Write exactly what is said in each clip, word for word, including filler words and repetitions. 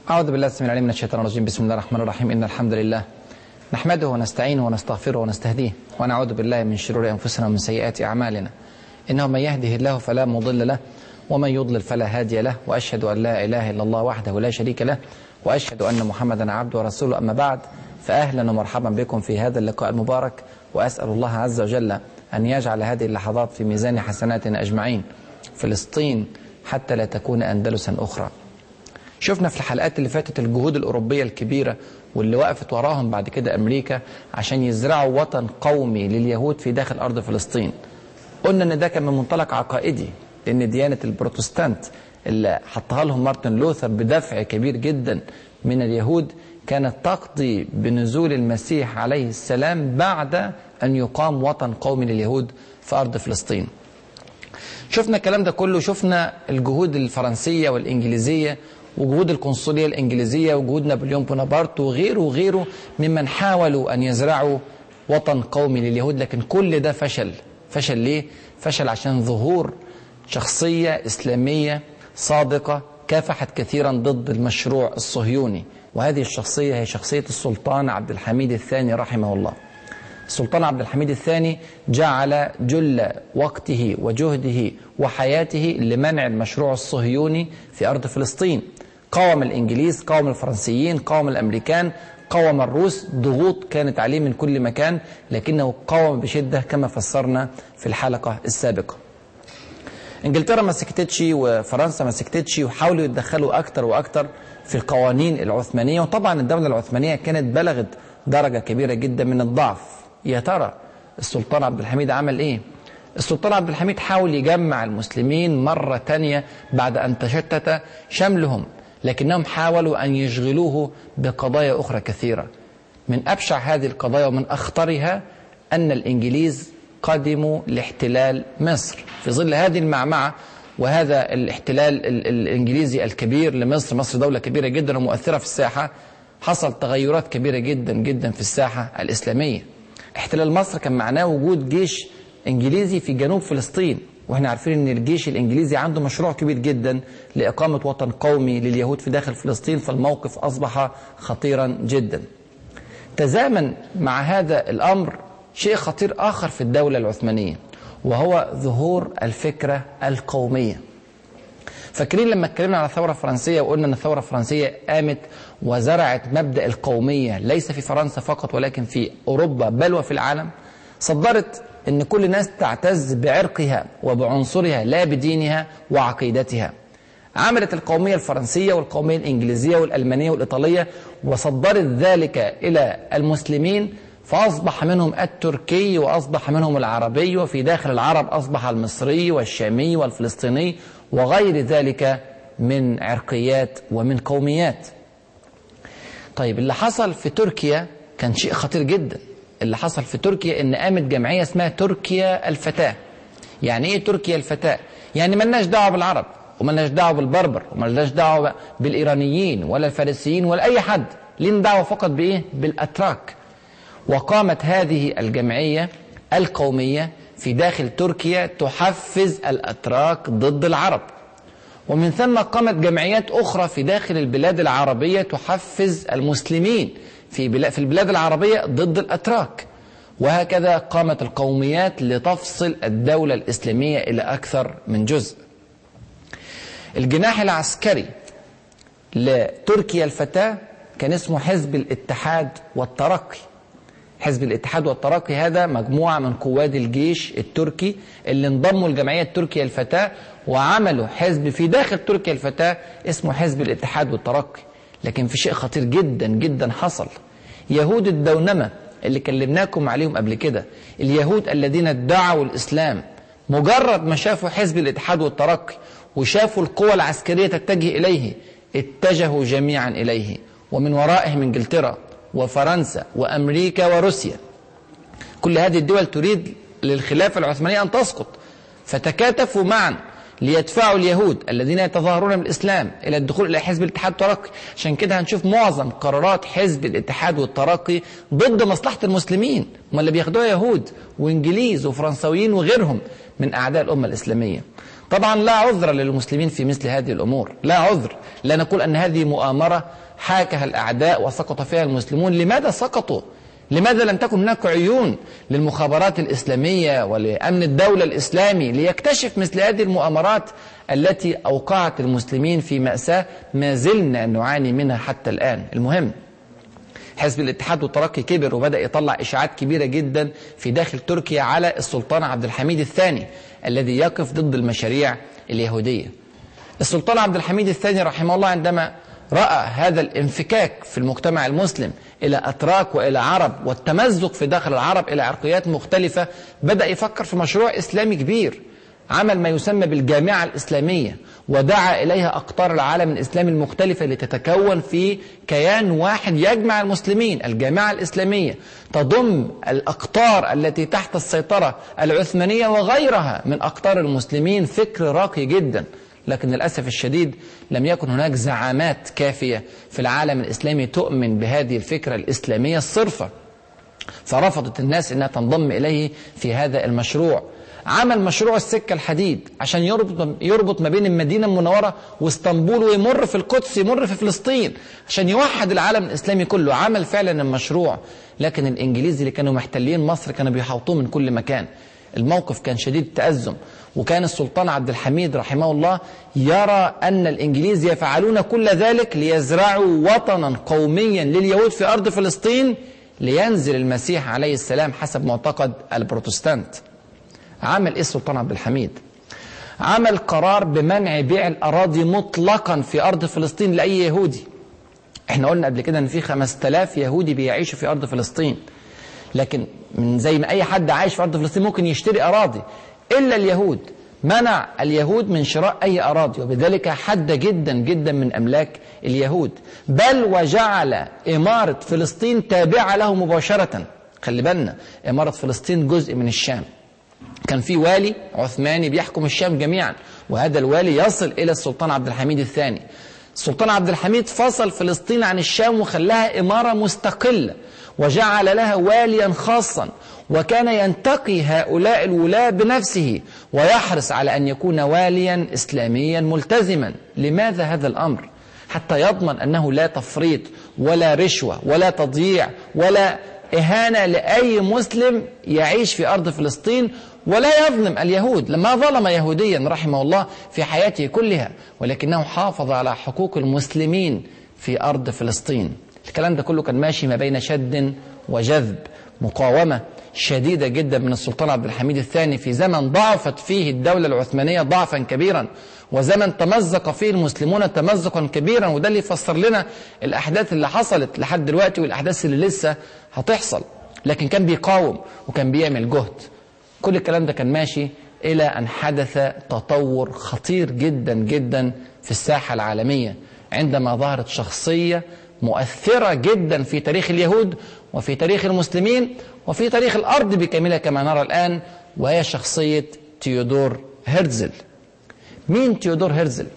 أعوذ بالله السميع العليم من الشيطان الرجيم. بسم الله الرحمن الرحيم. إن الحمد لله نحمده ونستعينه ونستغفره ونستهديه ونعوذ بالله من شرور أنفسنا ومن سيئات أعمالنا. إنه من يهده الله فلا مضل له ومن يضلل فلا هادي له، وأشهد أن لا إله إلا الله وحده لا شريك له، وأشهد أن محمدا عبده ورسوله. أما بعد، فأهلا ومرحبا بكم في هذا اللقاء المبارك، وأسأل الله عز وجل أن يجعل هذه اللحظات في ميزان حسناتنا أجمعين. فلسطين حتى لا تكون أندلسا أخرى. شفنا في الحلقات اللي فاتت الجهود الأوروبية الكبيرة واللي وقفت وراهم بعد كده أمريكا عشان يزرعوا وطن قومي لليهود في داخل أرض فلسطين. قلنا أن ده كان من منطلق عقائدي، لأن ديانة البروتستانت اللي حطها لهم مارتن لوثر بدفع كبير جدا من اليهود كانت تقضي بنزول المسيح عليه السلام بعد أن يقام وطن قومي لليهود في أرض فلسطين. شفنا الكلام ده كله، شفنا الجهود الفرنسية والإنجليزية وجهود القنصلية الإنجليزية وجهود نابليون بونابرت وغيره وغيره ممن حاولوا أن يزرعوا وطن قومي لليهود، لكن كل ده فشل. فشل ليه؟ فشل عشان ظهور شخصية إسلامية صادقة كافحت كثيرا ضد المشروع الصهيوني، وهذه الشخصية هي شخصية السلطان عبد الحميد الثاني رحمه الله. السلطان عبد الحميد الثاني جعل جل وقته وجهده وحياته لمنع المشروع الصهيوني في أرض فلسطين. قاوم الإنجليز، قاوم الفرنسيين، قاوم الأمريكان، قاوم الروس، ضغوط كانت عليه من كل مكان، لكنه قاوم بشدة كما فسرنا في الحلقة السابقة. انجلترا ما سكتتش وفرنسا ما سكتتش، وحاولوا يتدخلوا أكتر وأكتر في القوانين العثمانية، وطبعا الدولة العثمانية كانت بلغت درجة كبيرة جدا من الضعف. يا ترى السلطان عبد الحميد عمل ايه؟ السلطان عبد الحميد حاول يجمع المسلمين مرة تانية بعد أن تشتت شملهم، لكنهم حاولوا أن يشغلوه بقضايا أخرى كثيرة. من أبشع هذه القضايا ومن أخطرها أن الإنجليز قدموا لاحتلال مصر. في ظل هذه المعمعة وهذا الاحتلال الإنجليزي الكبير لمصر، مصر دولة كبيرة جدا ومؤثرة في الساحة، حصل تغيرات كبيرة جدا جدا في الساحة الإسلامية. احتلال مصر كان معناه وجود جيش إنجليزي في جنوب فلسطين، واحنا عارفين ان الجيش الإنجليزي عنده مشروع كبير جدا لإقامة وطن قومي لليهود في داخل فلسطين، فالموقف أصبح خطيرا جدا. تزامن مع هذا الأمر شيء خطير آخر في الدولة العثمانية، وهو ظهور الفكرة القومية. فاكرين لما اتكلمنا على الثورة الفرنسية وقلنا ان الثورة الفرنسية قامت وزرعت مبدأ القومية ليس في فرنسا فقط ولكن في أوروبا بل وفي العالم. صدرت ان كل الناس تعتز بعرقها وبعنصرها لا بدينها وعقيدتها. عملت القومية الفرنسية والقومية الإنجليزية والألمانية والإيطالية، وصدرت ذلك إلى المسلمين، فأصبح منهم التركي وأصبح منهم العربي، وفي داخل العرب أصبح المصري والشامي والفلسطيني وغير ذلك من عرقيات ومن قوميات. طيب، اللي حصل في تركيا كان شيء خطير جدا. اللي حصل في تركيا ان قامت جمعية اسمها تركيا الفتاة. يعني ايه تركيا الفتاة؟ يعني ملناش دعوة بالعرب وملناش دعوة بالبربر وملناش دعوة بالإيرانيين ولا الفارسيين ولا أي حد، لنا دعوة فقط بإيه؟ بالأتراك. وقامت هذه الجمعية القومية في داخل تركيا تحفز الأتراك ضد العرب، ومن ثم قامت جمعيات أخرى في داخل البلاد العربية تحفز المسلمين في في البلاد العربية ضد الأتراك، وهكذا قامت القوميات لتفصل الدولة الإسلامية إلى أكثر من جزء. الجناح العسكري لتركيا الفتاة كان اسمه حزب الاتحاد والترقي. حزب الاتحاد والترقي هذا مجموعة من قواد الجيش التركي اللي انضموا لجمعية تركيا الفتاة وعملوا حزب في داخل تركيا الفتاة اسمه حزب الاتحاد والترقي. لكن في شيء خطير جدا جدا حصل. يهود الدونمة اللي كلمناكم عليهم قبل كده، اليهود الذين ادعوا الإسلام، مجرد ما شافوا حزب الاتحاد والترقي وشافوا القوى العسكرية تتجه إليه اتجهوا جميعا إليه، ومن ورائهم انجلترا وفرنسا وأمريكا وروسيا. كل هذه الدول تريد للخلافة العثمانية أن تسقط، فتكاتفوا معا ليدفعوا اليهود الذين يتظاهرون بالإسلام إلى الدخول إلى حزب الاتحاد والترقي. عشان كده هنشوف معظم قرارات حزب الاتحاد والترقي ضد مصلحة المسلمين، ما اللي بياخدوها يهود وإنجليز وفرنسويين وغيرهم من أعداء الأمة الإسلامية. طبعا لا عذر للمسلمين في مثل هذه الأمور، لا عذر. لا نقول أن هذه مؤامرة حاكها الأعداء وسقط فيها المسلمون. لماذا سقطوا؟ لماذا لم تكن هناك عيون للمخابرات الإسلامية ولأمن الدولة الإسلامي ليكتشف مثل هذه المؤامرات التي أوقعت المسلمين في مأساة ما زلنا نعاني منها حتى الآن؟ المهم، حزب الاتحاد والترقي كبر وبدأ يطلع إشاعات كبيرة جدا في داخل تركيا على السلطان عبد الحميد الثاني الذي يقف ضد المشاريع اليهودية. السلطان عبد الحميد الثاني رحمه الله عندما رأى هذا الانفكاك في المجتمع المسلم إلى أتراك وإلى عرب والتمزق في داخل العرب إلى عرقيات مختلفة، بدأ يفكر في مشروع إسلامي كبير. عمل ما يسمى بالجامعة الإسلامية ودعا إليها أقطار العالم الإسلامي المختلفة لتتكون في كيان واحد يجمع المسلمين. الجامعة الإسلامية تضم الأقطار التي تحت السيطرة العثمانية وغيرها من أقطار المسلمين. فكر راقي جدا، لكن للأسف الشديد لم يكن هناك زعامات كافية في العالم الإسلامي تؤمن بهذه الفكرة الإسلامية الصرفة، فرفضت الناس أنها تنضم إليه في هذا المشروع. عمل مشروع السكة الحديد عشان يربط, يربط ما بين المدينة المنورة واسطنبول ويمر في القدس، يمر في فلسطين، عشان يوحد العالم الإسلامي كله. عمل فعلا المشروع، لكن الإنجليز اللي كانوا محتلين مصر كانوا بيحوطوه من كل مكان. الموقف كان شديد التأزم، وكان السلطان عبد الحميد رحمه الله يرى أن الإنجليز يفعلون كل ذلك ليزرعوا وطنا قوميا لليهود في أرض فلسطين لينزل المسيح عليه السلام حسب معتقد البروتستانت. عمل إيه السلطان عبد الحميد؟ عمل قرار بمنع بيع الأراضي مطلقا في أرض فلسطين لأي يهودي. احنا قلنا قبل كده أن في خمسة آلاف يهودي بيعيشوا في أرض فلسطين، لكن من زي ما أي حد عايش في أرض فلسطين ممكن يشتري أراضي إلا اليهود. منع اليهود من شراء أي أراضي، وبذلك حد جدا جدا من أملاك اليهود، بل وجعل إمارة فلسطين تابعة له مباشرة. خلي بالنا، إمارة فلسطين جزء من الشام، كان في والي عثماني بيحكم الشام جميعا، وهذا الوالي يصل إلى السلطان عبد الحميد الثاني. السلطان عبد الحميد فصل فلسطين عن الشام وخلاها إمارة مستقلة وجعل لها واليا خاصا، وكان ينتقي هؤلاء الولاة بنفسه ويحرص على أن يكون واليا إسلاميا ملتزما. لماذا هذا الأمر؟ حتى يضمن أنه لا تفريط ولا رشوة ولا تضييع ولا إهانة لأي مسلم يعيش في أرض فلسطين، ولا يظلم اليهود. لما ظلم يهوديا رحمه الله في حياته كلها، ولكنه حافظ على حقوق المسلمين في أرض فلسطين. الكلام ده كله كان ماشي ما بين شد وجذب، مقاومة شديدة جدا من السلطان عبد الحميد الثاني في زمن ضعفت فيه الدولة العثمانية ضعفا كبيرا، وزمن تمزق فيه المسلمون تمزقا كبيرا. وده اللي يفسر لنا الأحداث اللي حصلت لحد دلوقتي والأحداث اللي لسه هتحصل. لكن كان بيقاوم وكان بيعمل جهد. كل الكلام ده كان ماشي إلى أن حدث تطور خطير جدا جدا في الساحة العالمية، عندما ظهرت شخصية مؤثرة جدا في تاريخ اليهود وفي تاريخ المسلمين وفي تاريخ الأرض بكاملها كما نرى الآن، وهي شخصية تيودور هرتزل. مين تيودور هرتزل؟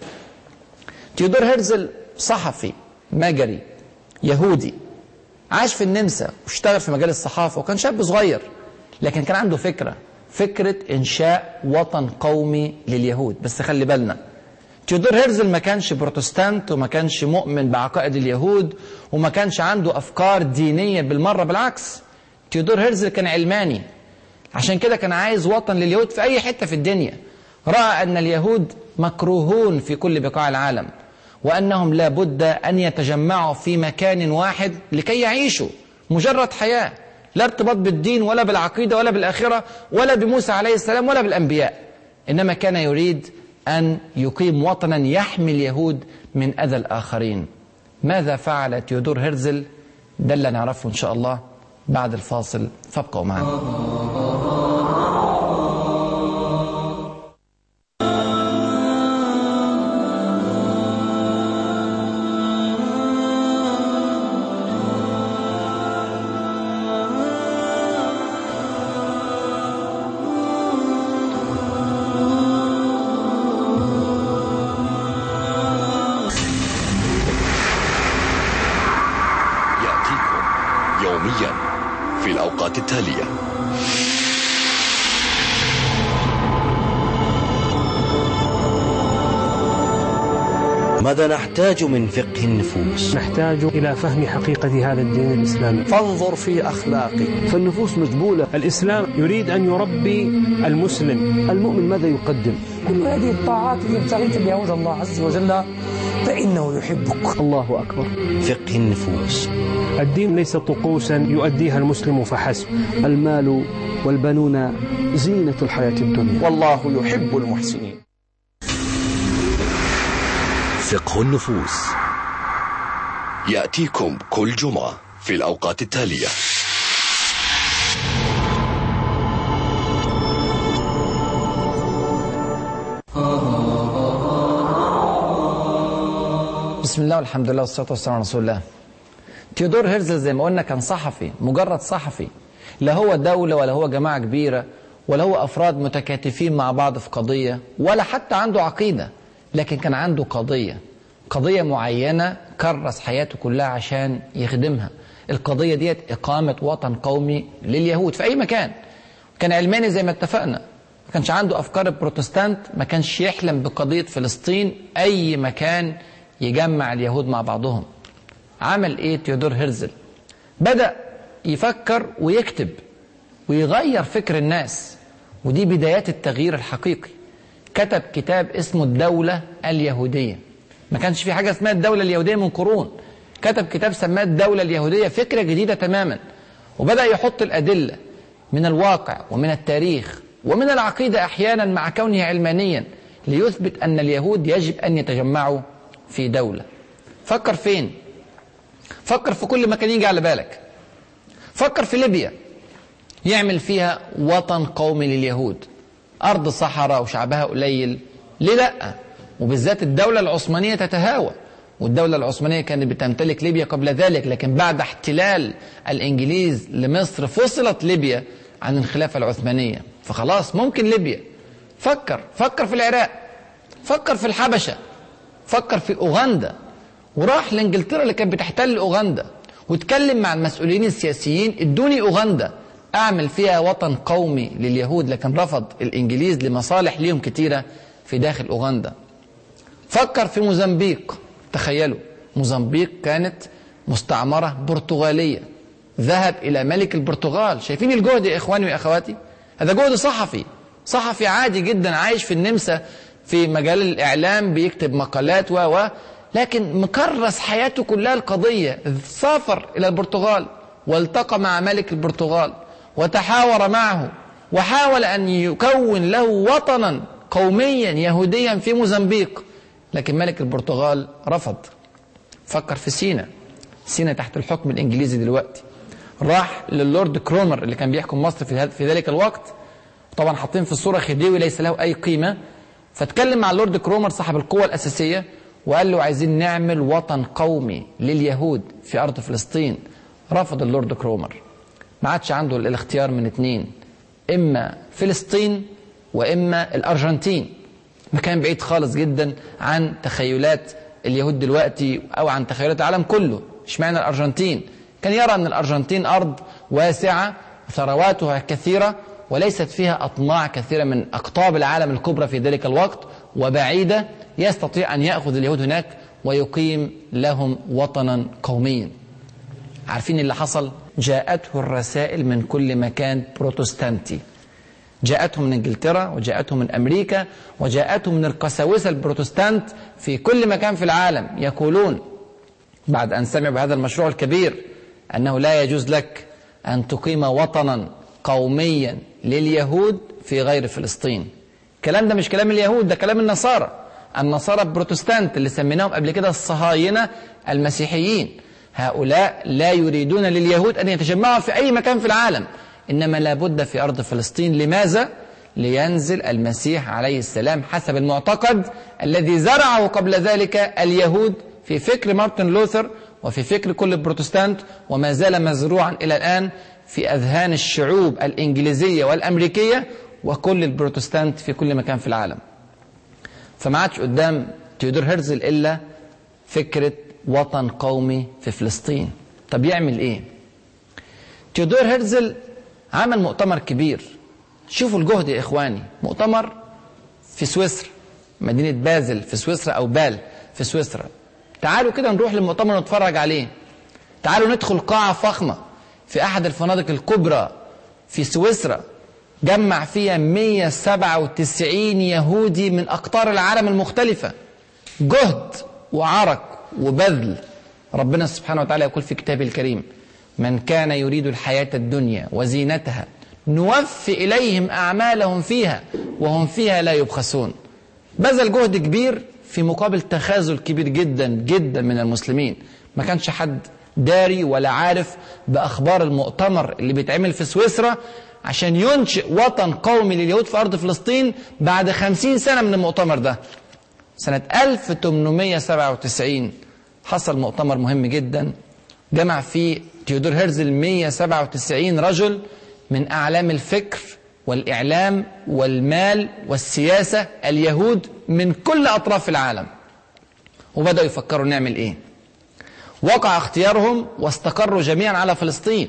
تيودور هرتزل صحفي مجري يهودي عاش في النمسا واشتغل في مجال الصحافة، وكان شاب صغير، لكن كان عنده فكرة فكرة إنشاء وطن قومي لليهود. بس خلي بالنا، تيودور هرتزل ما كانش بروتستانت وما كانش مؤمن بعقائد اليهود وما كانش عنده أفكار دينية بالمرة، بالعكس. تيودور هرتزل كان علماني، عشان كده كان عايز وطن لليهود في أي حتة في الدنيا. رأى أن اليهود مكروهون في كل بقاع العالم، وأنهم لا بد أن يتجمعوا في مكان واحد لكي يعيشوا مجرد حياة، لا ارتباط بالدين ولا بالعقيدة ولا بالآخرة ولا بموسى عليه السلام ولا بالأنبياء، إنما كان يريد أن يقيم وطنا يحمي اليهود من أذى الآخرين. ماذا فعل تيودور هرتزل؟ ده اللي نعرفه إن شاء الله بعد الفاصل، فابقوا معنا. يوميا في الأوقات التالية. ماذا نحتاج من فقه النفوس؟ نحتاج إلى فهم حقيقة هذا الدين الإسلامي. فانظر في أخلاقه، فالنفوس مجبولة. الإسلام يريد أن يربي المسلم. المؤمن ماذا يقدم؟ كل هذه الطاعات يبتغيك بها وجه الله عز وجل فإنه يحبك. الله أكبر. فقه النفوس. الدين ليس طقوسا يؤديها المسلم فحسب. المال والبنون زينة الحياة الدنيا، والله يحب المحسنين. فقه النفوس يأتيكم كل جمعة في الأوقات التالية: بسم الله والحمد لله والصلاة والسلام على رسول الله. تيودور هيرزل زي ما قلنا كان صحفي، مجرد صحفي، لا هو دولة ولا هو جماعة كبيرة ولا هو أفراد متكاتفين مع بعض في قضية ولا حتى عنده عقيدة، لكن كان عنده قضية قضية معينة كرس حياته كلها عشان يخدمها. القضية ديت إقامة وطن قومي لليهود في أي مكان. كان علماني زي ما اتفقنا، ما كانش عنده أفكار البروتستانت، ما كانش يحلم بقضية فلسطين، أي مكان يجمع اليهود مع بعضهم. عمل إيه تيودور هيرزل؟ بدأ يفكر ويكتب ويغير فكر الناس، ودي بدايات التغيير الحقيقي. كتب كتاب اسمه الدولة اليهودية. ما كانش في حاجة اسمها الدولة اليهودية من قرون. كتب كتاب سماه الدولة اليهودية، فكرة جديدة تماما، وبدأ يحط الأدلة من الواقع ومن التاريخ ومن العقيدة أحيانا مع كونه علمانيا ليثبت أن اليهود يجب أن يتجمعوا في دولة. فكر فين؟ فكر في كل مكان يجي على بالك. فكر في ليبيا، يعمل فيها وطن قومي لليهود، أرض صحراء وشعبها قليل، ليه لأ؟ وبالذات الدولة العثمانية تتهاوى، والدولة العثمانية كانت بتمتلك ليبيا قبل ذلك، لكن بعد احتلال الإنجليز لمصر فصلت ليبيا عن الخلافة العثمانية، فخلاص ممكن ليبيا. فكر فكر في العراق، فكر في الحبشة، فكر في أوغندا، وراح لإنجلترا اللي كانت بتحتل أوغندا واتكلم مع المسؤولين السياسيين، ادوني أوغندا أعمل فيها وطن قومي لليهود، لكن رفض الإنجليز لمصالح ليهم كتيرة في داخل أوغندا. فكر في موزمبيق، تخيلوا موزمبيق كانت مستعمرة برتغالية، ذهب إلى ملك البرتغال. شايفين الجهد يا إخواني وأخواتي؟ هذا جهد صحفي، صحفي عادي جدا عايش في النمسا في مجال الإعلام بيكتب مقالات و و لكن مكرس حياته كلها القضية. سافر إلى البرتغال والتقى مع ملك البرتغال وتحاور معه وحاول أن يكون له وطنا قوميا يهوديا في موزمبيق، لكن ملك البرتغال رفض. فكر في سينا، سينا تحت الحكم الإنجليزي دلوقتي. راح للورد كرومر اللي كان بيحكم مصر في, في ذلك الوقت، طبعا حاطين في الصورة خديوي ليس له أي قيمة. فتكلم مع اللورد كرومر صاحب القوة الأساسية وقال له عايزين نعمل وطن قومي لليهود في أرض فلسطين. رفض اللورد كرومر، ما عادش عنده الاختيار من اتنين، إما فلسطين وإما الأرجنتين. مكان بعيد خالص جدا عن تخيلات اليهود دلوقتي أو عن تخيلات العالم كله. اشمعنى الأرجنتين؟ كان يرى أن الأرجنتين أرض واسعة ثرواتها كثيرة وليست فيها أطماع كثيرة من أقطاب العالم الكبرى في ذلك الوقت، وبعيدة، يستطيع أن يأخذ اليهود هناك ويقيم لهم وطنا قوميا. عارفين اللي حصل؟ جاءته الرسائل من كل مكان بروتستانتي، جاءتهم من انجلترا وجاءتهم من امريكا وجاءتهم من القساوسه البروتستانت في كل مكان في العالم، يقولون بعد ان سمعوا بهذا المشروع الكبير انه لا يجوز لك ان تقيم وطنا قوميا لليهود في غير فلسطين. الكلام ده مش كلام اليهود، ده كلام النصارى، النصارى البروتستانت اللي سميناهم قبل كده الصهاينه المسيحيين. هؤلاء لا يريدون لليهود ان يتجمعوا في اي مكان في العالم، إنما لابد في أرض فلسطين. لماذا؟ لينزل المسيح عليه السلام حسب المعتقد الذي زرعه قبل ذلك اليهود في فكر مارتن لوثر وفي فكر كل البروتستانت، وما زال مزروعا إلى الآن في أذهان الشعوب الإنجليزية والأمريكية وكل البروتستانت في كل مكان في العالم. فما عادش قدام تيودور هيرزل إلا فكرة وطن قومي في فلسطين. طب يعمل إيه؟ تيودور هيرزل عمل مؤتمر كبير. شوفوا الجهد يا إخواني، مؤتمر في سويسرا، مدينة بازل في سويسرا أو بال في سويسرا. تعالوا كده نروح للمؤتمر نتفرج عليه. تعالوا ندخل قاعة فخمة في أحد الفنادق الكبرى في سويسرا جمع فيها مئة وسبعة وتسعين يهودي من أقطار العالم المختلفة. جهد وعرق وبذل. ربنا سبحانه وتعالى يقول في كتابه الكريم: من كان يريد الحياة الدنيا وزينتها نوفي إليهم أعمالهم فيها وهم فيها لا يبخسون. بذل جهد كبير في مقابل تخاذل كبير جدا جدا من المسلمين. ما كانش حد داري ولا عارف بأخبار المؤتمر اللي بيتعمل في سويسرا عشان ينشئ وطن قومي لليهود في أرض فلسطين بعد خمسين سنة من المؤتمر ده. سنة ألف وثمانمئة وسبعة وتسعين حصل مؤتمر مهم جدا جمع فيه تيودور هيرزل مئة وسبعة وتسعين رجل من أعلام الفكر والإعلام والمال والسياسة اليهود من كل أطراف العالم، وبدأوا يفكروا نعمل إيه. وقع اختيارهم واستقروا جميعا على فلسطين.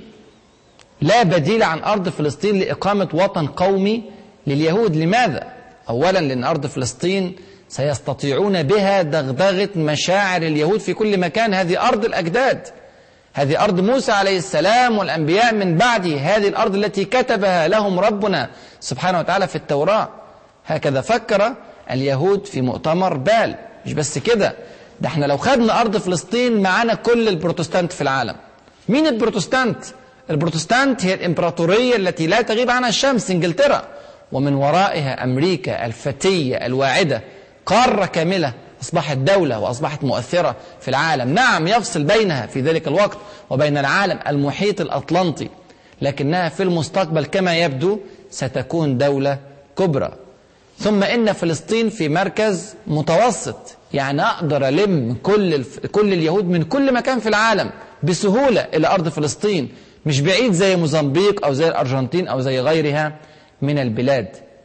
لا بديل عن أرض فلسطين لإقامة وطن قومي لليهود. لماذا؟ أولا لأن أرض فلسطين سيستطيعون بها دغدغة مشاعر اليهود في كل مكان. هذه أرض الأجداد، هذه أرض موسى عليه السلام والأنبياء من بعده، هذه الأرض التي كتبها لهم ربنا سبحانه وتعالى في التوراة. هكذا فكر اليهود في مؤتمر بال. مش بس كده، ده احنا لو خدنا أرض فلسطين معانا كل البروتستانت في العالم. مين البروتستانت؟ البروتستانت هي الإمبراطورية التي لا تغيب عنها الشمس، إنجلترا، ومن ورائها أمريكا الفتية الواعدة، قارة كاملة أصبحت دولة وأصبحت مؤثرة في العالم. نعم يفصل بينها في ذلك الوقت وبين العالم المحيط الأطلنطي، لكنها في المستقبل كما يبدو ستكون دولة كبرى. ثم إن فلسطين في مركز متوسط، يعني أقدر ألم كل الف... كل اليهود من كل مكان في العالم بسهولة إلى أرض فلسطين، مش بعيد زي موزمبيق أو زي الأرجنتين أو زي غيرها من البلاد.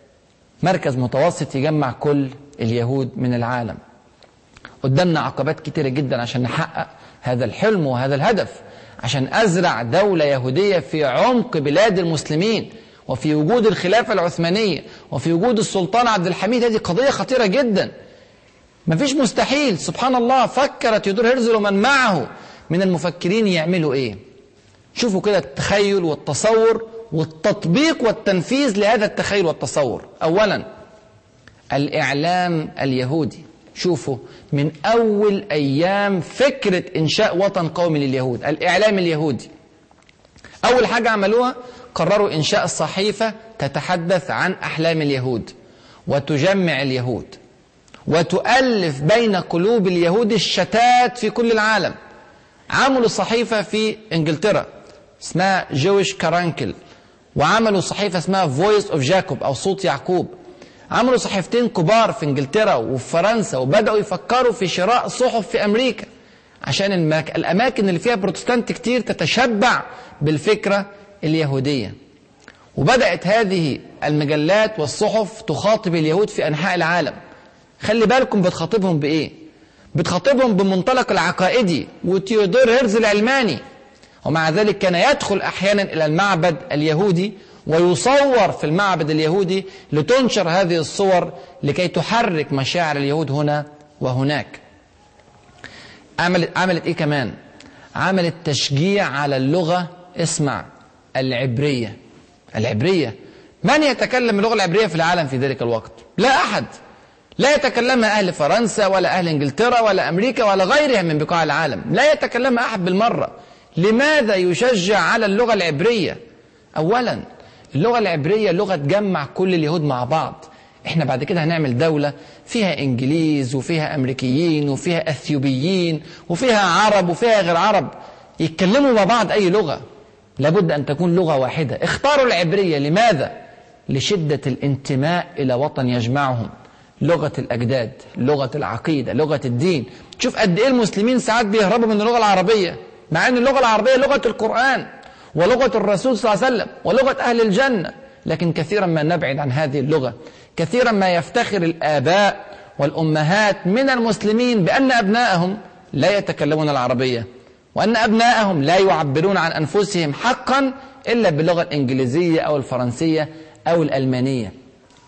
مركز متوسط يجمع كل اليهود من العالم. قدامنا عقبات كتيرة جدا عشان نحقق هذا الحلم وهذا الهدف، عشان أزرع دولة يهودية في عمق بلاد المسلمين وفي وجود الخلافة العثمانية وفي وجود السلطان عبد الحميد. هذه قضية خطيرة جدا، مفيش مستحيل. سبحان الله، فكر تيودور هيرزل ومن معه من المفكرين يعملوا ايه. شوفوا كده التخيل والتصور والتطبيق والتنفيذ لهذا التخيل والتصور. أولا الإعلام اليهودي. شوفوا من أول أيام فكرة إنشاء وطن قومي لليهود، الإعلام اليهودي. أول حاجة عملوها قرروا إنشاء الصحيفة تتحدث عن أحلام اليهود وتجمع اليهود وتؤلف بين قلوب اليهود الشتات في كل العالم. عملوا صحيفة في إنجلترا اسمها جويش كارانكل، وعملوا صحيفة اسمها فويس اوف جاكوب أو صوت يعقوب. عملوا صحيفتين كبار في إنجلترا وفي فرنسا، وبدأوا يفكروا في شراء صحف في أمريكا عشان المك... الأماكن اللي فيها بروتستانت كتير تتشبع بالفكرة اليهودية. وبدأت هذه المجلات والصحف تخاطب اليهود في أنحاء العالم. خلي بالكم بتخاطبهم بإيه؟ بتخاطبهم بمنطلق العقائدي وتيودور هيرزل العلماني. ومع ذلك كان يدخل أحيانا إلى المعبد اليهودي ويصور في المعبد اليهودي لتنشر هذه الصور لكي تحرك مشاعر اليهود هنا وهناك. عملت, عملت إيه كمان؟ عملت تشجيع على اللغة. اسمع، العبرية. العبرية، من يتكلم اللغة العبرية في العالم في ذلك الوقت؟ لا أحد. لا يتكلمها أهل فرنسا ولا أهل إنجلترا ولا أمريكا ولا غيرها من بقاع العالم، لا يتكلمها أحد بالمرة. لماذا يشجع على اللغة العبرية؟ أولا اللغة العبرية لغة تجمع كل اليهود مع بعض. احنا بعد كده هنعمل دولة فيها إنجليز وفيها أمريكيين وفيها أثيوبيين وفيها عرب وفيها غير عرب، يتكلموا مع بعض أي لغة. لابد أن تكون لغة واحدة. اختاروا العبرية. لماذا؟ لشدة الانتماء إلى وطن يجمعهم، لغة الأجداد، لغة العقيدة، لغة الدين. تشوف قد إيه المسلمين ساعات بيهربوا من اللغة العربية، مع أن اللغة العربية لغة القرآن ولغة الرسول صلى الله عليه وسلم ولغة أهل الجنة، لكن كثيرا ما نبعد عن هذه اللغة. كثيرا ما يفتخر الآباء والأمهات من المسلمين بأن أبنائهم لا يتكلمون العربية، وأن أبنائهم لا يعبرون عن أنفسهم حقا إلا باللغة الإنجليزية أو الفرنسية أو الألمانية.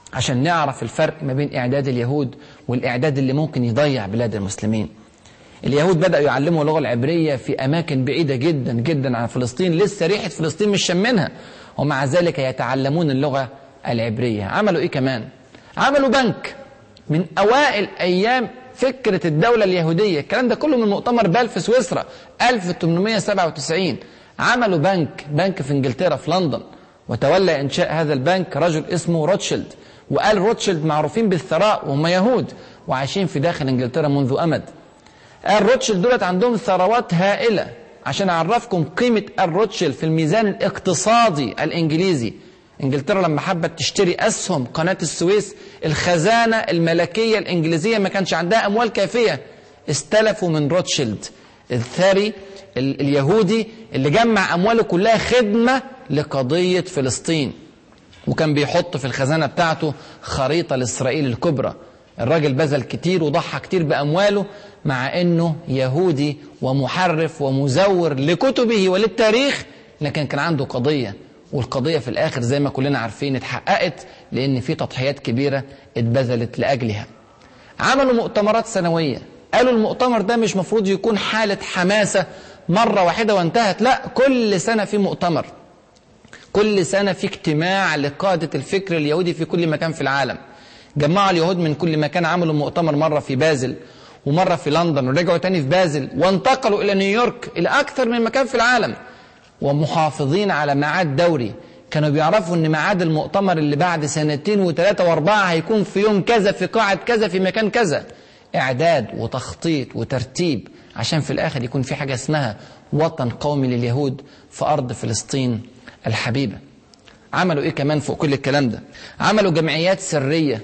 عشان نعرف الفرق ما بين إعداد اليهود والإعداد اللي ممكن يضيع بلاد المسلمين. اليهود بدأوا يعلموا اللغة العبرية في أماكن بعيدة جدا جدا عن فلسطين، لسه ريحة فلسطين مش شمنها، ومع ذلك يتعلمون اللغة العبرية. عملوا إيه كمان؟ عملوا بنك من أوائل أيام فكرة الدولة اليهودية. الكلام ده كله من مؤتمر بال في سويسرا ألف وثمانمائة وسبعة وتسعين. عملوا بنك بنك في إنجلترا في لندن، وتولى إنشاء هذا البنك رجل اسمه روتشيلد. وقال روتشيلد معروفين بالثراء وهم يهود وعايشين في داخل إنجلترا منذ أمد. قال روتشيلد دولت عندهم ثروات هائلة. عشان أعرفكم قيمة الروتشيلد في الميزان الاقتصادي الإنجليزي، إنجلترا لما حبت تشتري أسهم قناة السويس، الخزانة الملكية الإنجليزية ما كانش عندها أموال كافية، استلفوا من روتشيلد الثري اليهودي اللي جمع أمواله كلها خدمة لقضية فلسطين، وكان بيحط في الخزانة بتاعته خريطة لإسرائيل الكبرى. الراجل بذل كتير وضحى كتير بأمواله، مع أنه يهودي ومحرف ومزور لكتبه وللتاريخ، لكن كان عنده قضية، والقضية في الآخر زي ما كلنا عارفين اتحققت، لأن في تضحيات كبيرة اتبذلت لأجلها. عملوا مؤتمرات سنوية. قالوا المؤتمر ده مش مفروض يكون حالة حماسة مرة واحدة وانتهت، لا، كل سنة في مؤتمر، كل سنة في اجتماع لقادة الفكر اليهودي في كل مكان في العالم. جمعوا اليهود من كل مكان، عملوا مؤتمر مرة في بازل ومرة في لندن، ورجعوا تاني في بازل، وانتقلوا إلى نيويورك، إلى أكثر من مكان في العالم، ومحافظين على ميعاد دوري. كانوا بيعرفوا ان ميعاد المؤتمر اللي بعد سنتين وثلاثة واربعة هيكون في يوم كذا في قاعة كذا في مكان كذا. اعداد وتخطيط وترتيب عشان في الاخر يكون في حاجة اسمها وطن قومي لليهود في ارض فلسطين الحبيبة. عملوا ايه كمان فوق كل الكلام ده؟ عملوا جمعيات سرية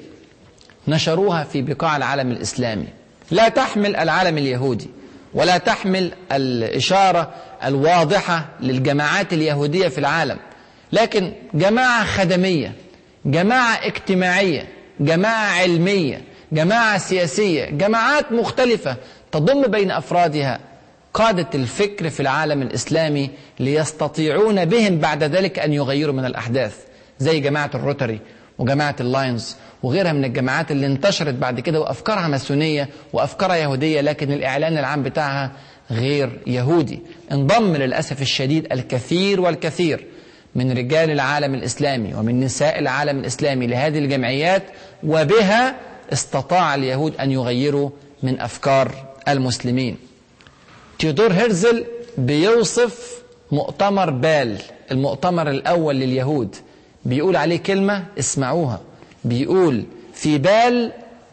نشروها في بقاع العالم الاسلامي، لا تحمل العالم اليهودي ولا تحمل الاشارة الواضحة للجماعات اليهودية في العالم، لكن جماعة خدمية، جماعة اجتماعية، جماعة علمية، جماعة سياسية، جماعات مختلفة تضم بين أفرادها قادة الفكر في العالم الإسلامي، ليستطيعون بهم بعد ذلك أن يغيروا من الأحداث، زي جماعة الروتري وجماعة اللاينز وغيرها من الجماعات اللي انتشرت بعد كده وأفكارها ماسونية وأفكارها يهودية، لكن الإعلان العام بتاعها غير يهودي. انضم للأسف الشديد الكثير والكثير من رجال العالم الإسلامي ومن نساء العالم الإسلامي لهذه الجمعيات، وبها استطاع اليهود أن يغيروا من أفكار المسلمين. تيودور هيرزل بيوصف مؤتمر بال، المؤتمر الأول لليهود، بيقول عليه كلمة اسمعوها، بيقول في بال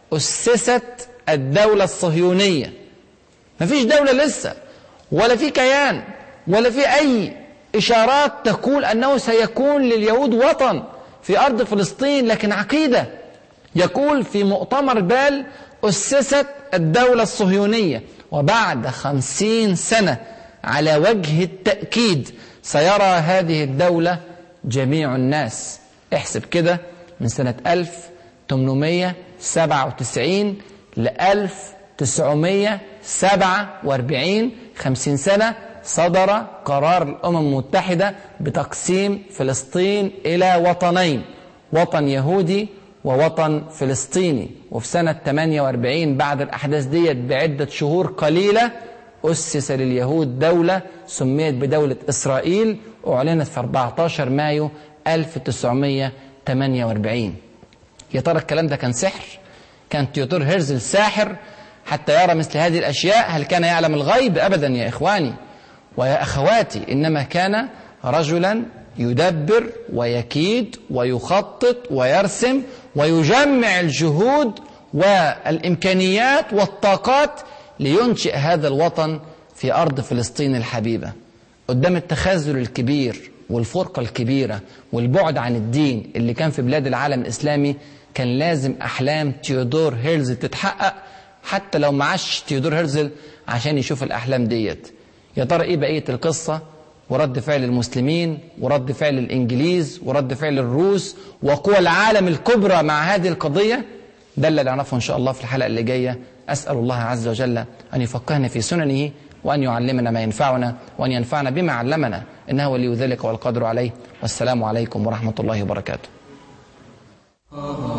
أسست الدولة الصهيونية. مفيش دولة لسه، ولا في كيان، ولا في أي إشارات تقول أنه سيكون لليهود وطن في أرض فلسطين، لكن عقيدة. يقول في مؤتمر بال أسست الدولة الصهيونية، وبعد خمسين سنة على وجه التأكيد سيرى هذه الدولة جميع الناس. احسب كده، من سنة ألف وثمانمائة وسبعة وتسعين ل ألف وتسعمائة وسبعة وأربعين، خمسين سنة، صدر قرار الأمم المتحدة بتقسيم فلسطين إلى وطنين، وطن يهودي ووطن فلسطيني. وفي سنة ثمانية وأربعين بعد الأحداث ديت بعدة شهور قليلة أسس لليهود دولة سميت بدولة إسرائيل، أعلنت في أربعة عشر مايو ألف وتسعمائة وثمانية وأربعين. يا ترى الكلام ده كان سحر؟ كان تيودور هيرزل ساحر حتى يرى مثل هذه الأشياء؟ هل كان يعلم الغيب؟ أبدا يا إخواني ويا أخواتي، إنما كان رجلا يدبر ويكيد ويخطط ويرسم ويجمع الجهود والإمكانيات والطاقات لينشئ هذا الوطن في أرض فلسطين الحبيبة. قدام التخاذل الكبير والفرقة الكبيرة والبعد عن الدين اللي كان في بلاد العالم الإسلامي، كان لازم أحلام تيودور هيرزل تتحقق، حتى لو معاش تيودور هيرزل عشان يشوف الأحلام ديت. يا ترى إيه بقية القصة ورد فعل المسلمين ورد فعل الإنجليز ورد فعل الروس وقوى العالم الكبرى مع هذه القضية؟ ده اللي نعرفه إن شاء الله في الحلقة اللي جاية. أسأل الله عز وجل أن يفقهنا في سننه وأن يعلمنا ما ينفعنا وأن ينفعنا بما علمنا، إنه ولي ذلك والقادر عليه. والسلام عليكم ورحمة الله وبركاته.